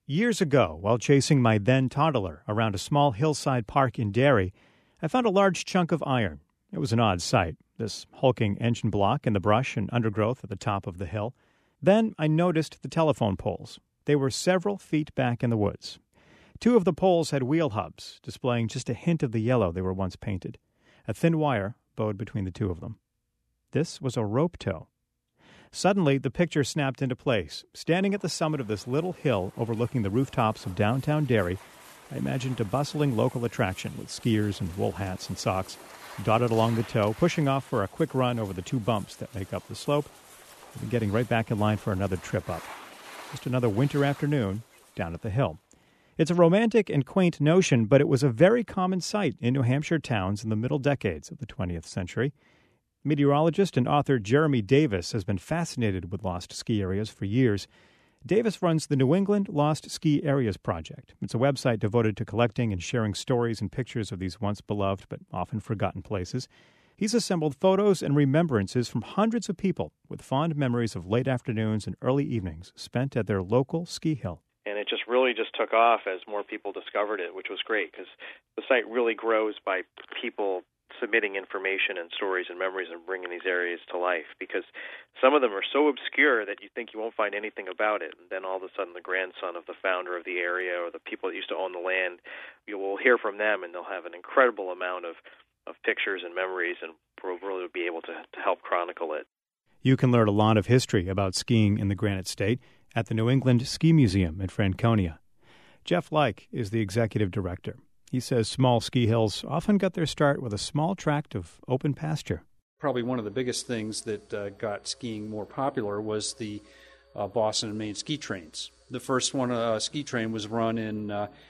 Years ago, while chasing my then toddler around a small hillside park in Derry, I found a large chunk of iron. It was an odd sight, this hulking engine block in the brush and undergrowth at the top of the hill. Then I noticed the telephone poles. They were several feet back in the woods. Two of the poles had wheel hubs, displaying just a hint of the yellow they were once painted. A thin wire bowed between the two of them. This was a rope tow. Suddenly, the picture snapped into place. Standing at the summit of this little hill overlooking the rooftops of downtown Derry, I imagined a bustling local attraction with skiers and wool hats and socks, dotted along the tow, pushing off for a quick run over the two bumps that make up the slope, and then getting right back in line for another trip up. Just another winter afternoon down at the hill. It's a romantic and quaint notion, but it was a very common sight in New Hampshire towns in the middle decades of the 20th century. Meteorologist and author Jeremy Davis has been fascinated with lost ski areas for years. Davis runs the New England Lost Ski Areas Project. It's a website devoted to collecting and sharing stories and pictures of these once beloved but often forgotten places. He's assembled photos and remembrances from hundreds of people with fond memories of late afternoons and early evenings spent at their local ski hill. And it just took off as more people discovered it, which was great because the site really grows by people submitting information and stories and memories and bringing these areas to life, because some of them are so obscure that you think you won't find anything about it, and then all of a sudden the grandson of the founder of the area or the people that used to own the land, you will hear from them, and they'll have an incredible amount of pictures and memories, and we'll really be able to help chronicle it. You can learn a lot of history about skiing in the Granite State at the New England Ski Museum in Franconia. Jeff Like is the executive director. He says small ski hills often got their start with a small tract of open pasture. Probably one of the biggest things that got skiing more popular was the Boston and Maine ski trains. The first ski train was run in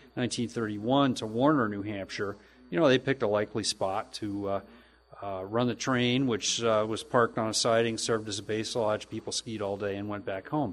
1931 to Warner, New Hampshire. They picked a likely spot to run the train, which was parked on a siding, served as a base lodge. People skied all day and went back home.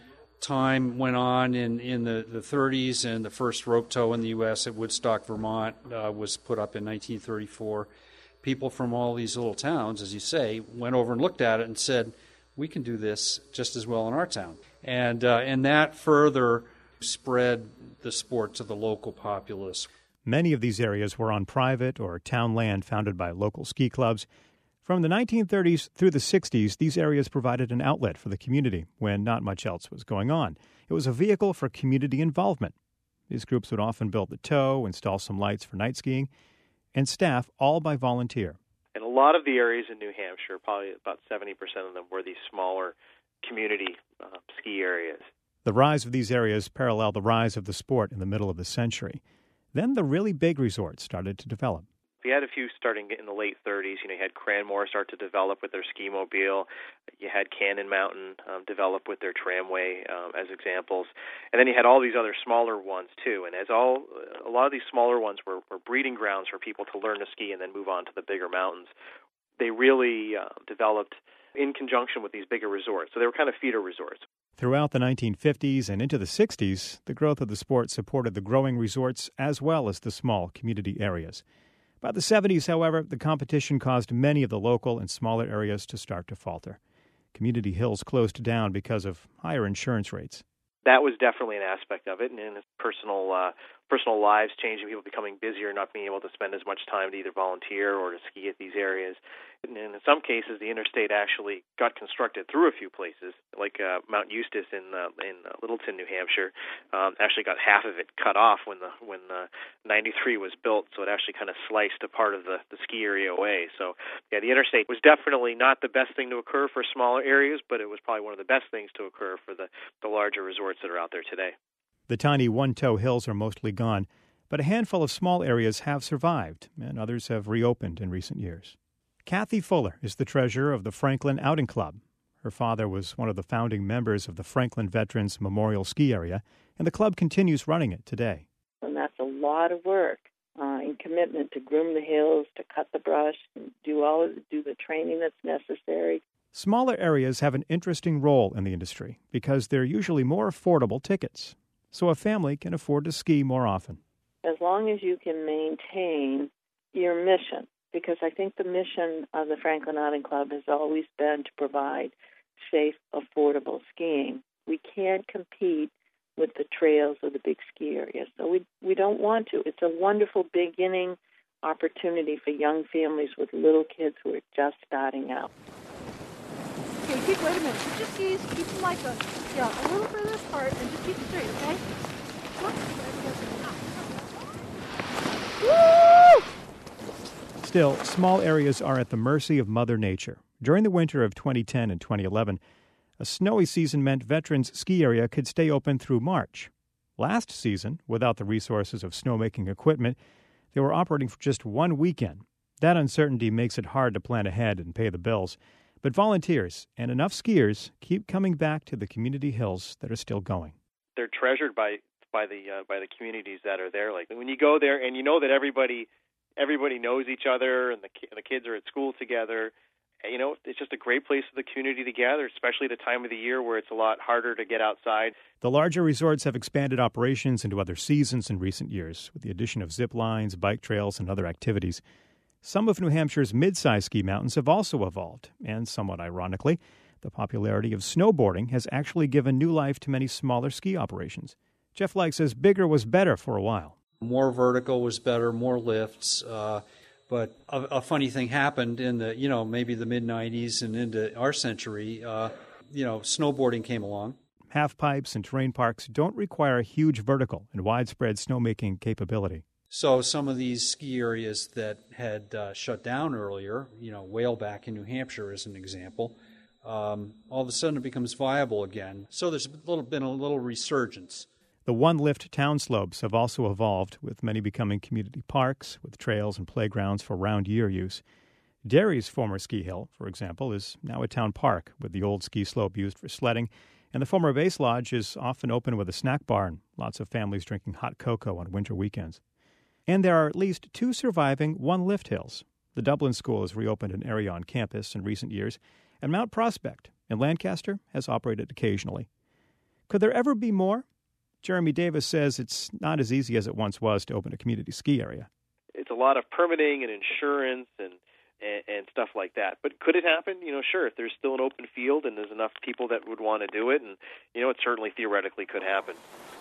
Time went on in the 30s, and the first rope tow in the U.S. at Woodstock, Vermont was put up in 1934. People from all these little towns, as you say, went over and looked at it and said, we can do this just as well in our town. And that further spread the sport to the local populace. Many of these areas were on private or town land founded by local ski clubs. From the 1930s through the 60s, these areas provided an outlet for the community when not much else was going on. It was a vehicle for community involvement. These groups would often build the tow, install some lights for night skiing, and staff all by volunteer. And a lot of the areas in New Hampshire, probably about 70% of them, were these smaller community ski areas. The rise of these areas paralleled the rise of the sport in the middle of the century. Then the really big resorts started to develop. We had a few starting in the late 30s. You had Cranmore start to develop with their ski mobile. You had Cannon Mountain develop with their tramway as examples. And then you had all these other smaller ones, too. And a lot of these smaller ones were breeding grounds for people to learn to ski and then move on to the bigger mountains. They really developed in conjunction with these bigger resorts. So they were kind of feeder resorts. Throughout the 1950s and into the 60s, the growth of the sport supported the growing resorts as well as the small community areas. By the 70s, however, the competition caused many of the local and smaller areas to start to falter. Community hills closed down because of higher insurance rates. That was definitely an aspect of it, and in personal lives changing, people becoming busier, not being able to spend as much time to either volunteer or to ski at these areas. And in some cases, the interstate actually got constructed through a few places, like Mount Eustis in Littleton, New Hampshire. Actually got half of it cut off when 93 was built, so it actually kind of sliced a part of the ski area away. So, yeah, the interstate was definitely not the best thing to occur for smaller areas, but it was probably one of the best things to occur for the larger resorts that are out there today. The tiny one-tow hills are mostly gone, but a handful of small areas have survived, and others have reopened in recent years. Kathy Fuller is the treasurer of the Franklin Outing Club. Her father was one of the founding members of the Franklin Veterans Memorial Ski Area, and the club continues running it today. And that's a lot of work and commitment to groom the hills, to cut the brush, and do the training that's necessary. Smaller areas have an interesting role in the industry because they're usually more affordable tickets, so a family can afford to ski more often. As long as you can maintain your mission, because I think the mission of the Franklin Outing Club has always been to provide safe, affordable skiing. We can't compete with the trails or the big ski areas. So we don't want to. It's a wonderful beginning opportunity for young families with little kids who are just starting out. Okay, wait a minute. Put your skis, keep them like a little further apart, and just keep them straight, okay? Woo! Still, small areas are at the mercy of Mother Nature. During the winter of 2010 and 2011, a snowy season meant Veterans Ski Area could stay open through March. Last season, without the resources of snowmaking equipment, they were operating for just one weekend. That uncertainty makes it hard to plan ahead and pay the bills. But volunteers and enough skiers keep coming back to the community hills that are still going. They're treasured by the communities that are there. Like when you go there and you know that everybody knows each other and the kids are at school together. You know, it's just a great place for the community to gather, especially the time of the year where it's a lot harder to get outside. The larger resorts have expanded operations into other seasons in recent years, with the addition of zip lines, bike trails, and other activities. Some of New Hampshire's mid-sized ski mountains have also evolved, and somewhat ironically, the popularity of snowboarding has actually given new life to many smaller ski operations. Jeff Like says bigger was better for a while. More vertical was better, more lifts. But a funny thing happened in the, maybe the mid-'90s and into our century. Snowboarding came along. Half pipes and terrain parks don't require huge vertical and widespread snowmaking capability. So some of these ski areas that had shut down earlier, Whaleback in New Hampshire is an example, all of a sudden it becomes viable again. So there's been a little resurgence. The one-lift town slopes have also evolved, with many becoming community parks with trails and playgrounds for round-year use. Derry's former ski hill, for example, is now a town park with the old ski slope used for sledding, and the former base lodge is often open with a snack bar and lots of families drinking hot cocoa on winter weekends. And there are at least 2 surviving one-lift hills. The Dublin School has reopened an area on campus in recent years, and Mount Prospect in Lancaster has operated occasionally. Could there ever be more? Jeremy Davis says it's not as easy as it once was to open a community ski area. It's a lot of permitting and insurance and stuff like that. But could it happen? Sure, if there's still an open field and there's enough people that would want to do it, and, it certainly theoretically could happen.